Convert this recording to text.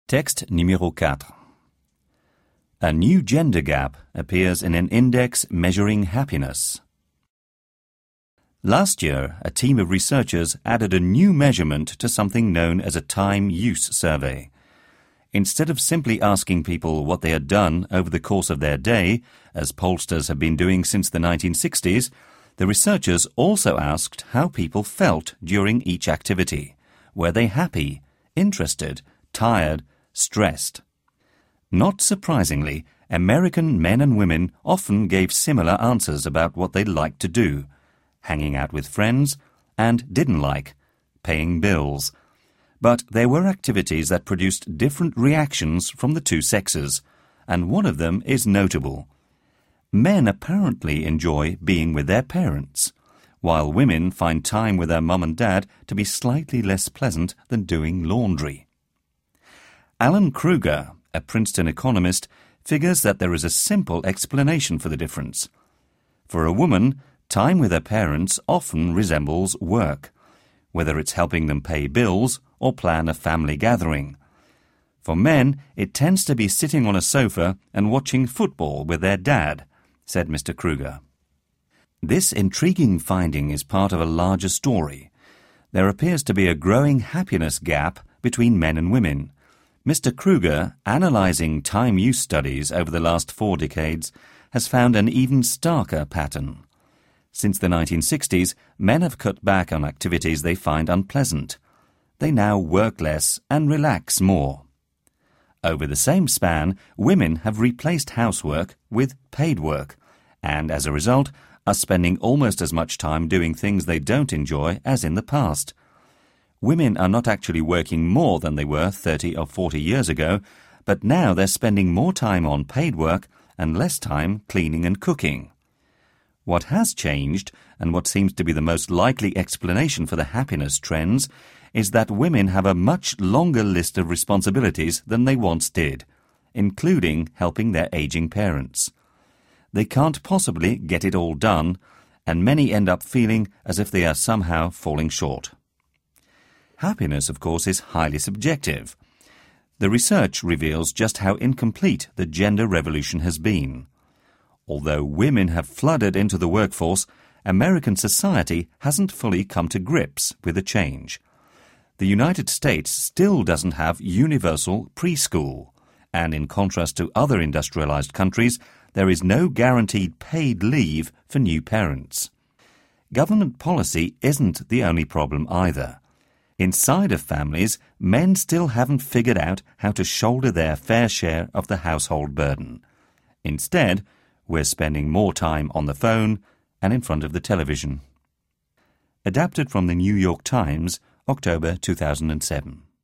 Texte numéro 4. A new gender gap appears in an index measuring happiness. Last year, a team of researchers added a new measurement to something known as a time use survey. Instead of simply asking people what they had done over the course of their day, as pollsters have been doing since the 1960s, the researchers also asked how people felt during each activity. Were they happy, interested, tired, stressed? Not surprisingly, American men and women often gave similar answers about what they liked to do: hanging out with friends, and didn't like paying bills. But there were activities that produced different reactions from the two sexes, and one of them is notable. Men apparently enjoy being with their parents, while women find time with their mum and dad to be slightly less pleasant than doing laundry. Alan Kruger, a Princeton economist, figures that there is a simple explanation for the difference. For a woman, time with her parents often resembles work, whether it's helping them pay bills or plan a family gathering. For men, it tends to be sitting on a sofa and watching football with their dad, said Mr. Kruger. This intriguing finding is part of a larger story. There appears to be a growing happiness gap between men and women. Mr. Kruger, analyzing time use studies over the last 4 decades, has found an even starker pattern. Since the 1960s, men have cut back on activities they find unpleasant. They now work less and relax more. Over the same span, women have replaced housework with paid work, and as a result, are spending almost as much time doing things they don't enjoy as in the past. Women are not actually working more than they were 30 or 40 years ago, but now they're spending more time on paid work and less time cleaning and cooking. What has changed, and what seems to be the most likely explanation for the happiness trends, is that women have a much longer list of responsibilities than they once did, including helping their aging parents. They can't possibly get it all done, and many end up feeling as if they are somehow falling short. Happiness, of course, is highly subjective. The research reveals just how incomplete the gender revolution has been. Although women have flooded into the workforce, American society hasn't fully come to grips with the change. The United States still doesn't have universal preschool, and in contrast to other industrialized countries, there is no guaranteed paid leave for new parents. Government policy isn't the only problem either. Inside of families, men still haven't figured out how to shoulder their fair share of the household burden. Instead, we're spending more time on the phone and in front of the television. Adapted from the New York Times, October 2007.